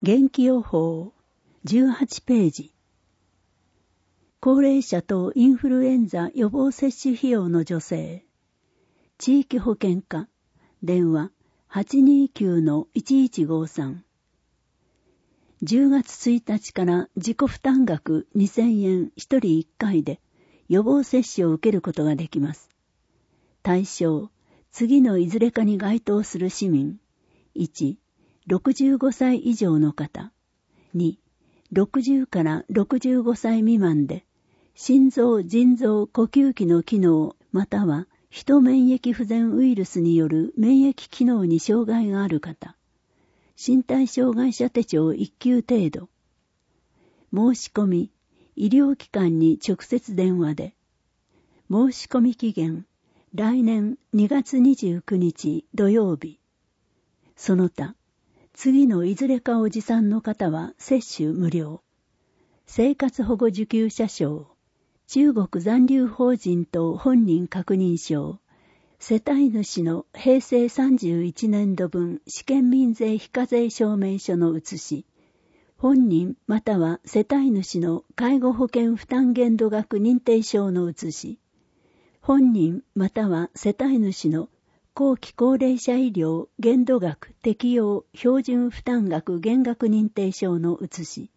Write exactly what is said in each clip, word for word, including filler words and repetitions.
元気予報じゅうはちページ。高齢者とインフルエンザ予防接種費用の助成。地域保険課電話 はちにーきゅうのいちいちごさん。じゅうがつついたちから自己負担額にせんえんひとりいっかいで予防接種を受けることができます。対象、次のいずれかに該当する市民。いち、ろくじゅうごさい以上の方。に、ろくじゅうからろくじゅうごさい未満で、心臓、腎臓、呼吸器の機能、または、ヒ免疫不全ウイルスによる免疫機能に障害がある方。身体障害者手帳いっきゅう程度。申し込み、医療機関に直接電話で。申し込み期限、来年にがつにじゅうくにち土曜日。その他、次のいずれかを持参の方は接種無料。生活保護受給者証、中国残留法人と本人確認証、世帯主のへいせいさんじゅういちねんどぶん試験民税非課税証明書の写し、本人または世帯主の介護保険負担限度額認定証の写し、本人または世帯主の後期高齢者医療限度額適用標準負担額減額認定証の写し、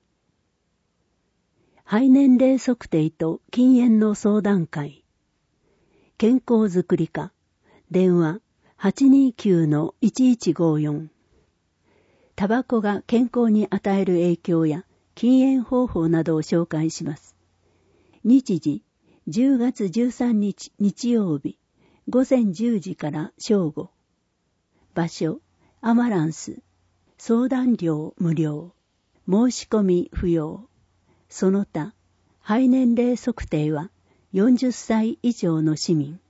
肺年齢測定と禁煙の相談会。健康づくり課。電話 はちにーきゅうのいちいちごよん。タバコが健康に与える影響や禁煙方法などを紹介します。日時、じゅうがつじゅうさんにち日曜日、ごぜんじゅうじから正午。場所、アマランス。相談料無料。申し込み不要。その他、肺年齢測定はよんじゅっさい以上の市民。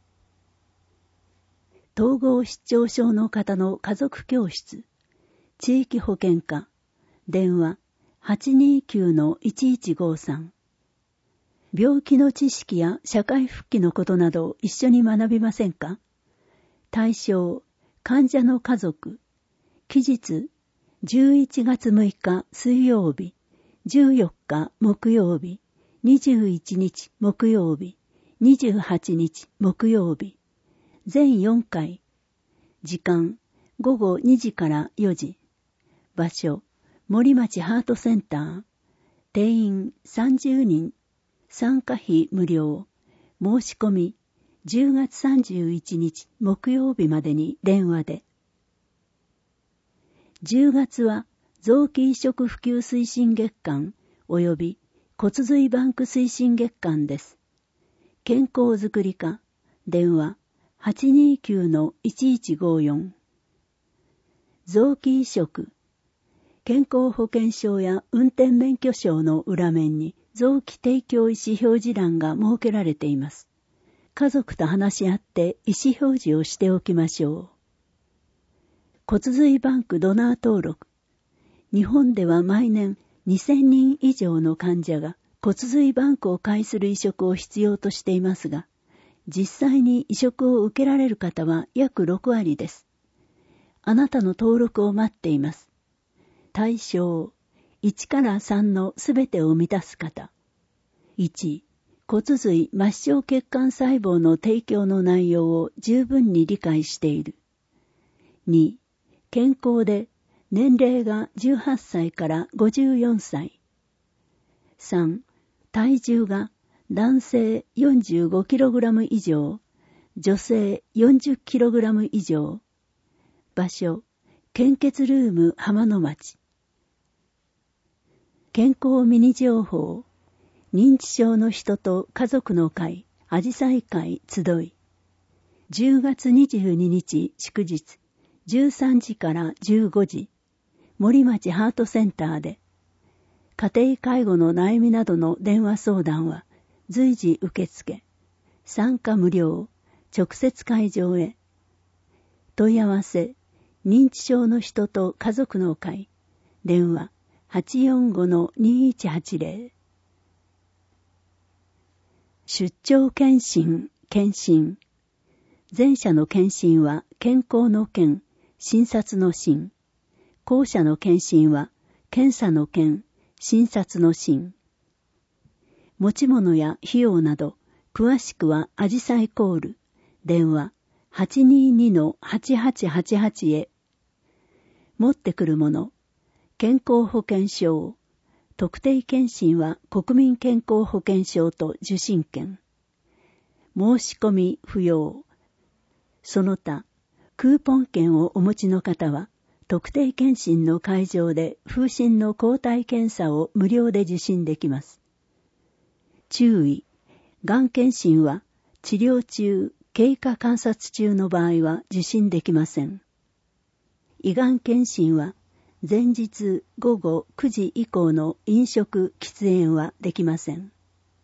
統合失調症の方の家族教室。地域保険課。電話 はちにーきゅうのいちいちごさん。病気の知識や社会復帰のことなど一緒に学びませんか？対象、患者の家族。期日、じゅういちがつむいか水曜日。じゅうよっか木曜日、にじゅういちにち木曜日、にじゅうはちにち木曜日、全よんかい。時間、ごごにじからよじ。場所、森町ハートセンター。定員さんじゅうにん。参加費無料。申し込み、じゅうがつさんじゅういちにち木曜日までに電話で。じゅうがつは、臓器移植普及推進月間及び骨髄バンク推進月間です。健康づくり課電話 はちにーきゅうのいちいちごよん。臓器移植健康保険証や運転免許証の裏面に臓器提供意思表示欄が設けられています。家族と話し合って意思表示をしておきましょう。骨髄バンクドナー登録日本では毎年にせんにん以上の患者が骨髄バンクを介する移植を必要としていますが、実際に移植を受けられる方は約ろくわりです。あなたの登録を待っています。対象、いちからさんのすべてを満たす方。いち、骨髄末梢血管細胞の提供の内容を十分に理解している。に、健康で年齢がじゅうはっさいからごじゅうよんさい。さん、体重が男性 よんじゅうごキログラム 以上、女性 よんじゅっキログラム 以上。場所、献血ルーム浜野町。健康ミニ情報、認知症の人と家族の会、あじさい会集い。じゅうがつにじゅうににち祝日、じゅうさんじからじゅうごじ。森町ハートセンターで、家庭介護の悩みなどの電話相談は随時受付、参加無料、直接会場へ。問い合わせ、認知症の人と家族の会、電話 はちよんごのにいちはちぜろ。出張検診、検診。前者の検診は健康の健、診察の診。 後者の検診は、検査の検、診察の診。持ち物や費用など、詳しくはアジサイコール、電話 はちにーにのはちはちはちはち へ。持ってくるもの、健康保険証、特定健診は国民健康保険証と受診券。申し込み不要。その他、クーポン券をお持ちの方は、特定健診の会場で風疹の抗体検査を無料で受診できます。注意、がん検診は治療中、経過観察中の場合は受診できません。胃がん検診は前日午後くじ以降の飲食・喫煙はできません。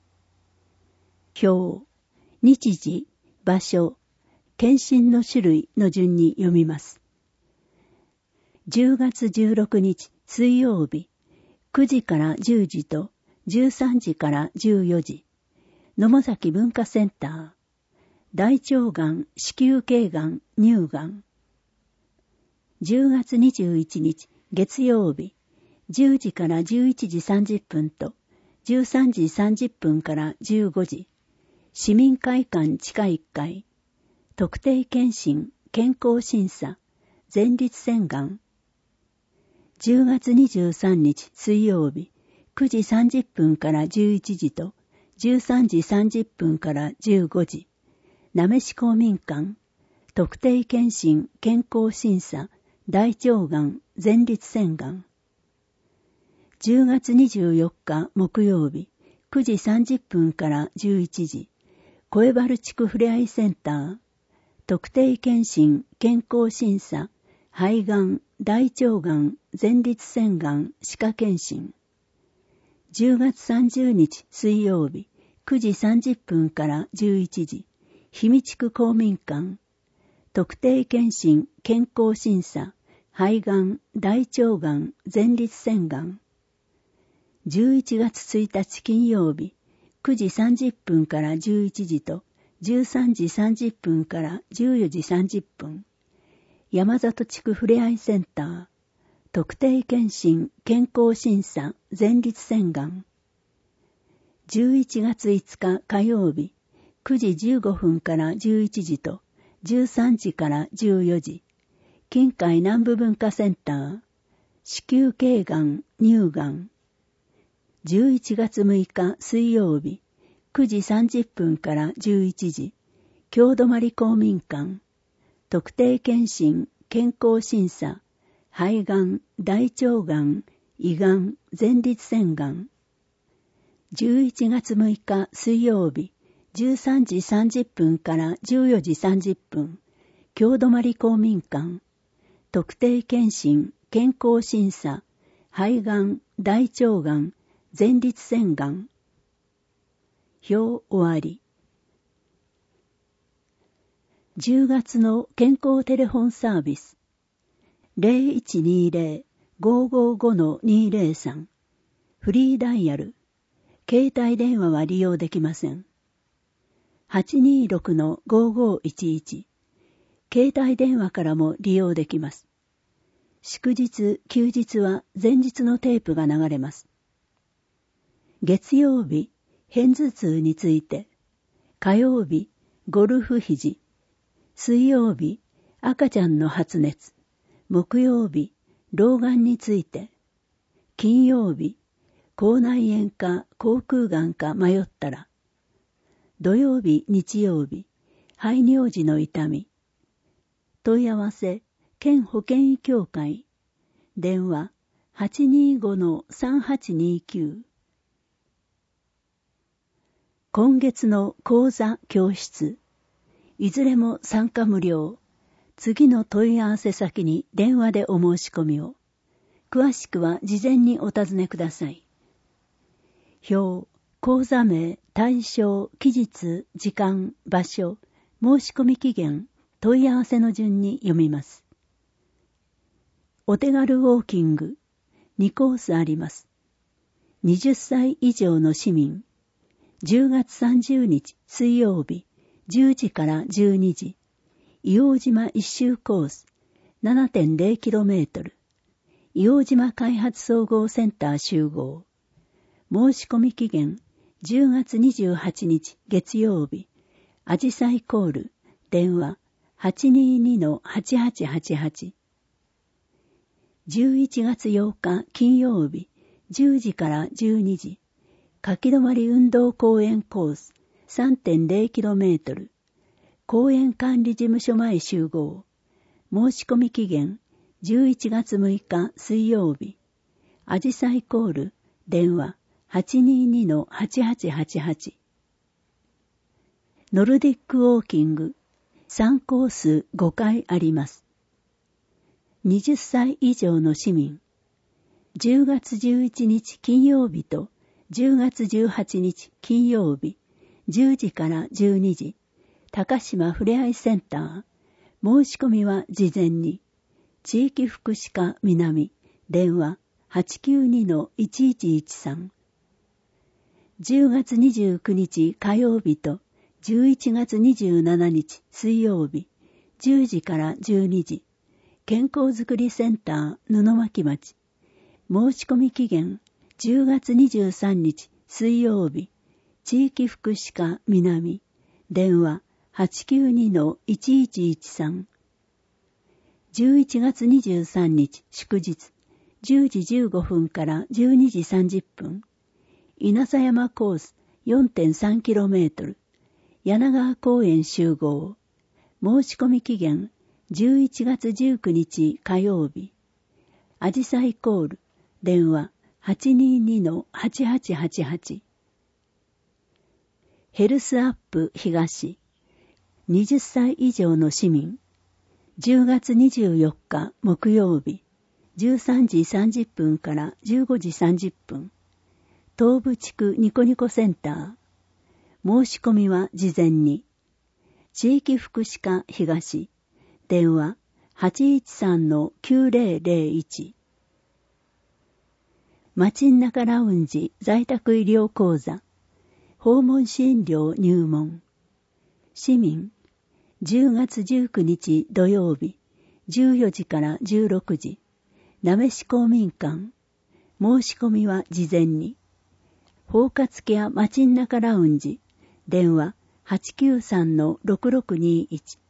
表、日時、場所、検診の種類の順に読みます。じゅうがつじゅうろくにち水曜日、くじからじゅうじとじゅうさんじからじゅうよじ、野母崎文化センター、大腸がん、子宮頸がん、乳がん。じゅうがつにじゅういちにち月曜日、じゅうじからじゅういちじさんじゅっぷんとじゅうさんじさんじゅっぷんからじゅうごじ、市民会館地下いっかい、特定健診、健康審査、前立腺がん。じゅうがつにじゅうさんにち水曜日、くじさんじゅっぷんからじゅういちじとじゅうさんじさんじゅっぷんからじゅうごじ、なめし公民館、特定健診、健康審査、大腸がん、前立腺がん。じゅうがつにじゅうよっか木曜日、くじさんじゅっぷんからじゅういちじ、小原地区ふれあいセンター、特定健診、健康審査、肺がん、大腸がん、前立腺がん、歯科検診。じゅうがつさんじゅうにち水曜日、くじさんじゅっぷんからじゅういちじ、氷見地区公民館、特定健診、健康審査、肺がん、大腸がん、前立腺がん。じゅういちがつついたち金曜日、くじさんじゅっぷんからじゅういちじとじゅうさんじさんじゅっぷんからじゅうよじさんじゅっぷん。山里地区ふれあいセンター、特定健診、健康審査、前立腺がん。じゅういちがついつか火曜日、くじじゅうごふんからじゅういちじとじゅうさんじからじゅうよじ、近海南部文化センター、子宮頸がん、乳がん。じゅういちがつむいか水曜日、くじさんじゅっぷんからじゅういちじ、京泊公民館、特定健診、健康審査、肺がん、大腸がん、胃がん、前立腺がん。じゅういちがつむいか水曜日、じゅうさんじさんじゅっぷんからじゅうよじさんじゅっぷん、京泊公民館、特定健診、健康審査、肺がん、大腸がん、前立腺がん。表終わり。じゅうがつの健康テレフォンサービス ゼロいちにゼロ ごーごーご のにゼロさん、フリーダイヤル、携帯電話は利用できません。はちにーろく のごーごーいちいち、携帯電話からも利用できます。祝日、休日は前日のテープが流れます。月曜日、片頭痛について、火曜日、ゴルフ肘、水曜日、赤ちゃんの発熱、木曜日、老眼について、金曜日、口内炎か口腔がんか迷ったら、土曜日、日曜日、排尿時の痛み。問い合わせ、県保健医協会。電話、はちにーごのさんはちにーきゅう。今月の講座教室、いずれも参加無料。次の問い合わせ先に電話でお申し込みを。詳しくは事前にお尋ねください。表、講座名、対象、期日、時間、場所、申し込み期限、問い合わせの順に読みます。お手軽ウォーキング、にコースあります。はたち以上の市民、じゅうがつさんじゅうにち水曜日、じゅうじからじゅうにじ、硫黄島一周コース ななてんゼロキロメートル、 硫黄島開発総合センター集合。申し込み期限じゅうがつにじゅうはちにち月曜日。あじさいコール。電話 はちにーにのはちはちはちはち。じゅういちがつようか金曜日。じゅうじからじゅうにじ。書き止まり運動公園コース さんてんぜろキロメートル。公園管理事務所前集合。申し込み期限じゅういちがつむいか水曜日。あじさいコール。電話 はちにーにのはちはちはちはち。ノルディックウォーキングさんコースごかいあります。はたち以上の市民。じゅうがつじゅういちにち金曜日とじゅうがつじゅうはちにち金曜日じゅうじからじゅうにじ。高島ふれあいセンター。申し込みは事前に。地域福祉課南。電話 はちきゅうにのいちいちいちさん。じゅうがつにじゅうくにち火曜日とじゅういちがつにじゅうしちにち水曜日じゅうじからじゅうにじ。健康づくりセンター布巻町。申し込み期限じゅうがつにじゅうさんにち水曜日。地域福祉課南。電話 はちきゅうにのいちいちいちさん。じゅういちがつにじゅうさんにち祝日。じゅうじじゅうごふんからじゅうにじさんじゅっぷん。稲佐山コース よんてんさんキロメートル。柳川公園集合。申し込み期限じゅういちがつじゅうくにち火曜日。あじさいコール。電話 はちにーにのはちはちはちはち。ヘルスアップ東。はたち以上の市民。じゅうがつにじゅうよっか木曜日。じゅうさんじさんじゅっぷんからじゅうごじさんじゅっぷん。東部地区ニコニコセンター。申し込みは事前に。地域福祉課東。電話 はちいちさんのきゅうぜろぜろいち。町ん中ラウンジ在宅医療講座。訪問診療入門。市民。じゅうがつじゅうくにち土曜日。じゅうよじからじゅうろくじ。なめし公民館。申し込みは事前に。包括ケア町ん中ラウンジ。電話 はちきゅうさんのろくろくにいち。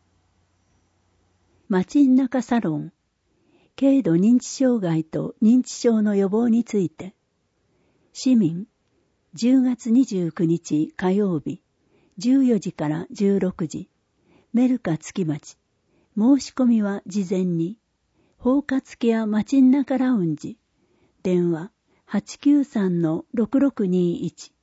町ん中サロン。軽度認知障害と認知症の予防について。市民。じゅうがつにじゅうくにち火曜日。じゅうよじからじゅうろくじ。メルカ月町。申し込みは事前に。包括ケア町ん中ラウンジ。電話 はちきゅうさんのろくろくにいち。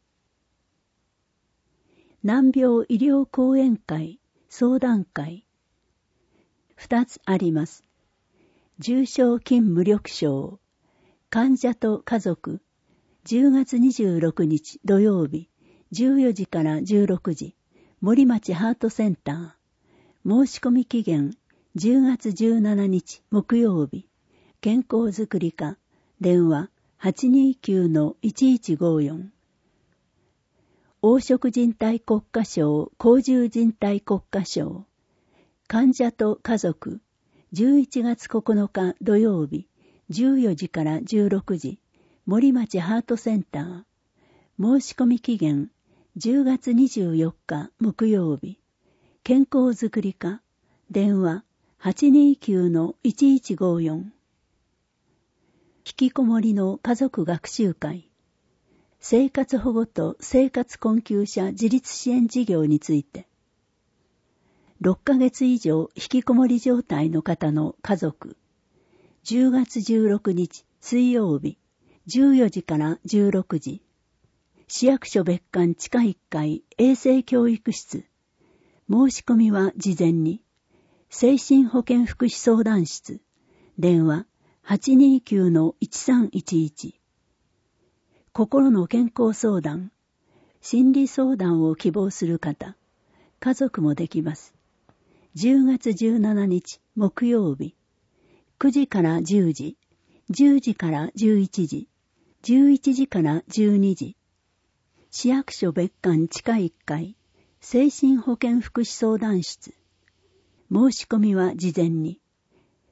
難病医療講演会相談会。二つあります。重症筋無力症。患者と家族。じゅうがつにじゅうろくにち土曜日。じゅうよじからじゅうろくじ。森町ハートセンター。申し込み期限じゅうがつじゅうしちにち木曜日。健康づくり課。電話 はちにーきゅうのいちいちごよん。黄色人体国家賞高重人体国家賞。患者と家族。じゅういちがつここのか土曜日。じゅうよじからじゅうろくじ。森町ハートセンター。申し込み期限じゅうがつにじゅうよっか木曜日。健康づくり課。電話 はちにーきゅうのいちいちごよん。引きこもりの家族学習会。生活保護と生活困窮者自立支援事業について。ろっかげつ以上引きこもり状態の方の家族。じゅうがつじゅうろくにち水曜日。じゅうよじからじゅうろくじ。市役所別館地下いっかい衛生教育室。申し込みは事前に。精神保健福祉相談室。電話 はちにーきゅうのいちさんいちいち。心の健康相談。心理相談を希望する方。家族もできます。じゅうがつじゅうしちにち木曜日。くじからじゅうじ。じゅうじからじゅういちじ。じゅういちじからじゅうにじ。市役所別館地下いっかい精神保健福祉相談室。申し込みは事前に。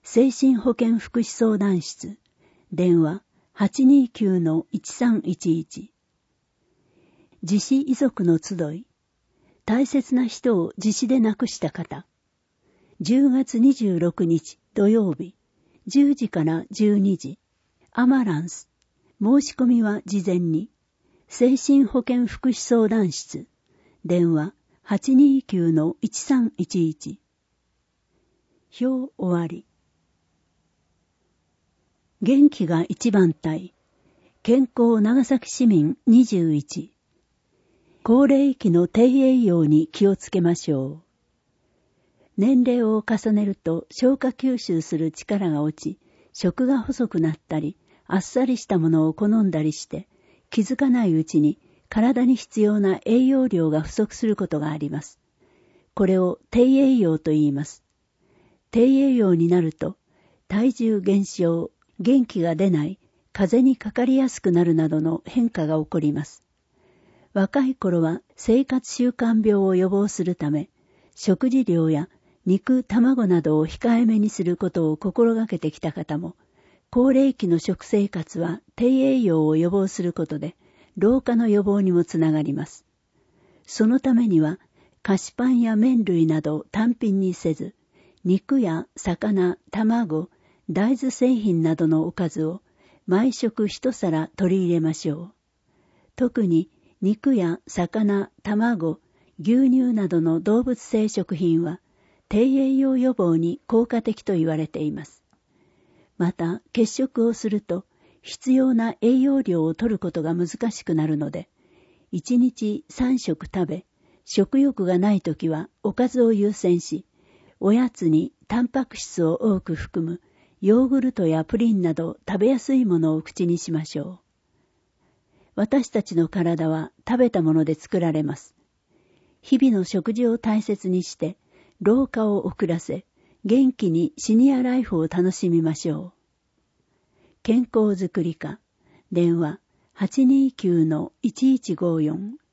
精神保健福祉相談室、電話 はちにきゅうのいちさんいちいち。自死遺族の集い、大切な人を自死で亡くした方。じゅうがつにじゅうろくにち土曜日、じゅうじからじゅうにじ。アマランス。申し込みは事前に。精神保健福祉相談室。電話 はちにきゅうのいちさんいちいち。表終わり。元気が一番隊。健康長崎市民にじゅういち。高齢期の低栄養に気をつけましょう。年齢を重ねると消化吸収する力が落ち、食が細くなったり、あっさりしたものを好んだりして、気づかないうちに体に必要な栄養量が不足することがあります。これを低栄養と言います。低栄養になると、体重減少、元気が出ない、風邪にかかりやすくなるなどの変化が起こります。若い頃は生活習慣病を予防するため、食事量や肉、卵などを控えめにすることを心がけてきた方も、高齢期の食生活は低栄養を予防することで、老化の予防にもつながります。そのためには、菓子パンや麺類など単品にせず、肉や魚、卵、大豆製品などのおかずを毎食一皿取り入れましょう。特に肉や魚、卵、牛乳などの動物性食品は低栄養予防に効果的と言われています。また、欠食をすると必要な栄養量を取ることが難しくなるので、いちにちさんしょく食べ、食欲がないときはおかずを優先し、おやつにタンパク質を多く含むヨーグルトやプリンなど食べやすいものを口にしましょう。私たちの体は食べたもので作られます。日々の食事を大切にして、老化を遅らせ、元気にシニアライフを楽しみましょう。健康づくり課、電話 はちにきゅうのいちいちごよん。